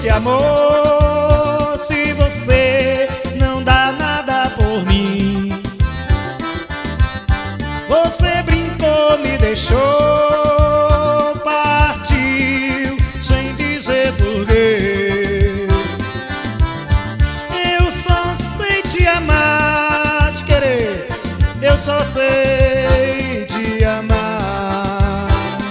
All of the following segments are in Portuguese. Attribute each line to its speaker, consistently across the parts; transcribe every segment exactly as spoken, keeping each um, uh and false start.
Speaker 1: esse amor se você não dá nada por mim? Você brincou, me deixou, partiu sem dizer porquê. Eu só sei te amar, te querer, eu só sei te amar.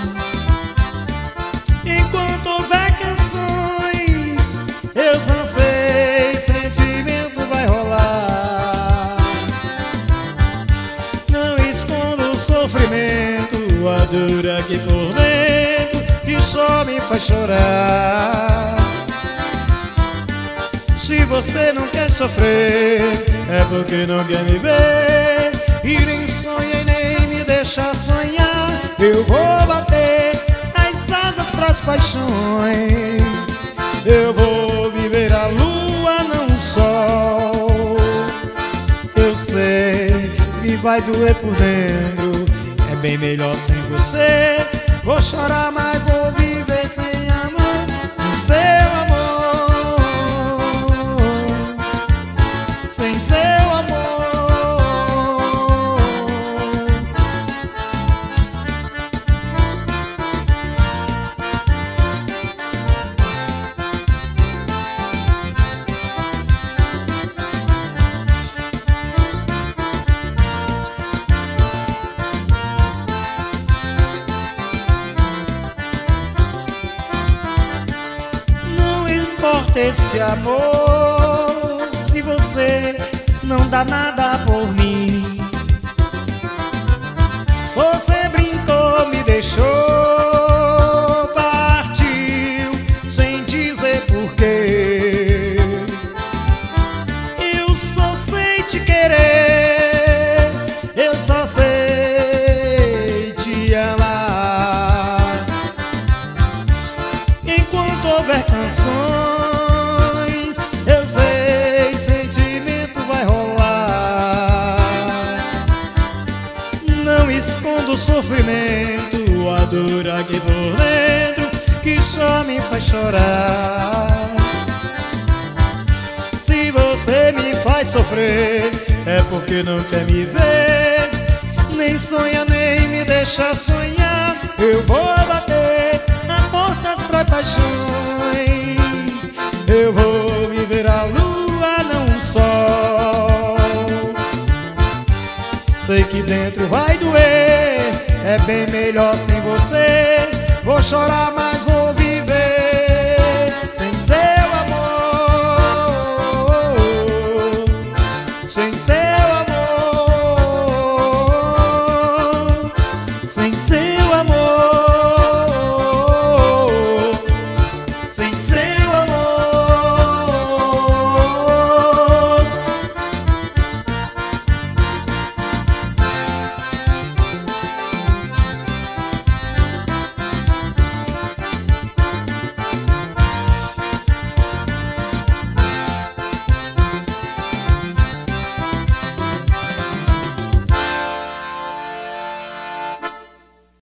Speaker 1: Enquanto houver canções, eu só sei, sentimento vai rolar. Não escondo o sofrimento, a dor aqui por dentro, que só me faz chorar. Se você não quer sofrer, é porque não quer me ver, e nem sonha e nem me deixa sonhar. Eu vou bater as asas pras paixões, eu vou viver a lua, não o sol. Eu sei que vai doer por dentro, é bem melhor sem você. Vou chorar, mas vou viver sem amor, no seu amor, sem seu amor. Esse amor, se você não dá nada por mim. Você brincou, me deixou, partiu sem dizer porquê. Eu só sei te querer, eu só sei te amar. Enquanto houver canções, escondo o sofrimento, a dor aqui por dentro, que só me faz chorar. Se você me faz sofrer, é porque não quer me ver, nem sonha nem me deixa sonhar. Eu vou bater na porta das paixões, eu vou viver a lua, não o sol. Sei que dentro vai doer, é bem melhor sem você. Vou chorar, mas vou viver sem seu amor, sem seu amor, sem seu